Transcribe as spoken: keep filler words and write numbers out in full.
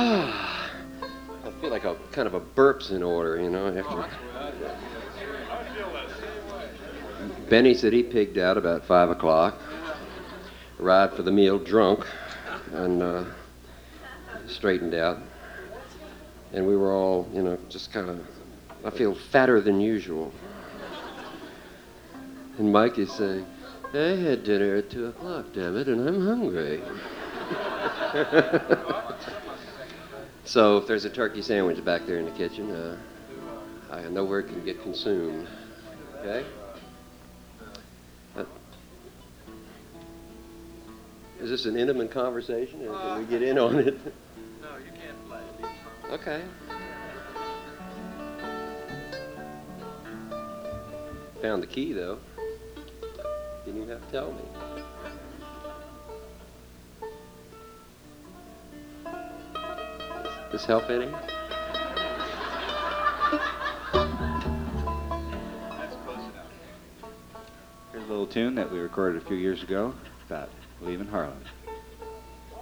Ah, I feel like a kind of a burp's in order, you know. After Benny said he pigged out about five o'clock, arrived for the meal drunk, and uh, straightened out, and we were all, you know, just kind of. I feel fatter than usual. And Mike is saying, I had dinner at two o'clock, damn it, and I'm hungry. So if there's a turkey sandwich back there in the kitchen, uh, I know where it can get consumed. Okay? Uh, is this an intimate conversation, or can we get in on it? No, you can't play. Okay. Found the key, though. Didn't even have to tell me. Does this help any? Here's a little tune that we recorded a few years ago about leaving Harlan.